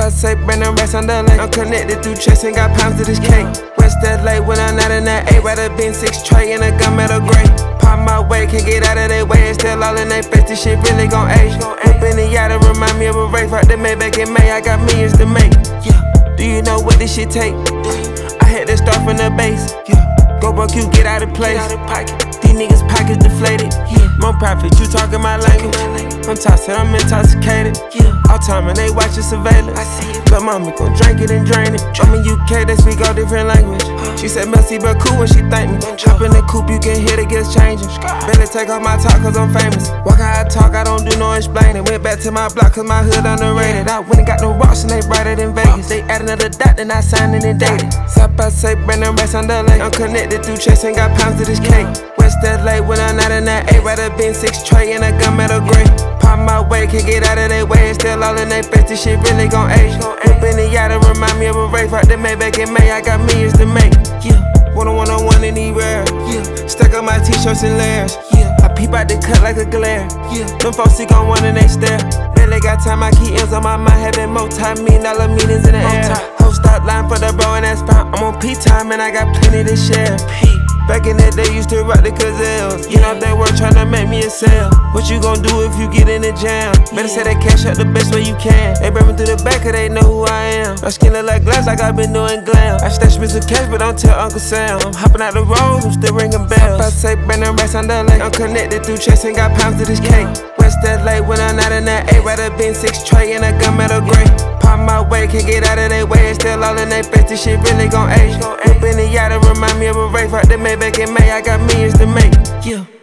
say, Brandon racks on the lake. I'm connected through chest and got pounds of this cake. West LA when I'm not in that 8, rather been 6 tray in a gunmetal gray. Pop my way, can't get out of their way. It's still all in their face, this shit really gon' age. Up in the yacht, it remind me of a race. Right the Maybach in May, I got millions to make. Do you know what this shit take? I had to start from the base. Go broke, you get out of place. These niggas pockets deflated. More profit, you talking my language. I'm tossing, I'm intoxicated. All time and they watching surveillance. Lil' mama gon' drink it and drain it. I'm in UK, they speak all different language. She said messy but cool when she thank me. Hop in the coupe, you can hear the gears changing. Barely take off my top cause I'm famous. Walk how I talk, I don't do no explaining. Went back to my block cause my hood underrated. I went and got no rocks and they brighter than Vegas. They add another dot, then I signed it and dated. South by say, Brandon racks on the lake. I'm connected through chest and got pounds of this cake. West LA when I'm not in that 8, rather been 6 tray in a gunmetal gray. Pop my way, can't get out of their way. It's still all in their face, this shit really gon' age. Up in the yacht, it remind me of a race. Right the Maybach in May, I got millions to make. One-on-one anywhere. Stack up my t-shirts and layers. I peep out the cut like a glare. Them folks see gon' one and they stare. Barely got time, I keep M's on my mind. Having multi-million-dollar meetings in the air. Whole stop line for the bro and that spot. I'm on P-time and I got plenty to share. Back in that day, used to rock the gazelles. Get out that work tryna make me a sale. What you gon' do if you get in the jam? Better say that cash out the best way you can. They bring me through the back cause they know who I am. My skin look like glass like I been doing glam. I stash me some cash but don't tell Uncle Sam. I'm hopping out the road, I'm still ringing bells. I say Brandon racks on the lake. I'm connected through chest and got pounds of this cake. West LA when I'm not in that 8, rather been 6 tray in a gunmetal gray. Pop my way, can't get out of their way. It's still all in their face, this shit really gon' age. Up in the yacht, it remind me of a race. Right the Maybach in May, I got millions to make.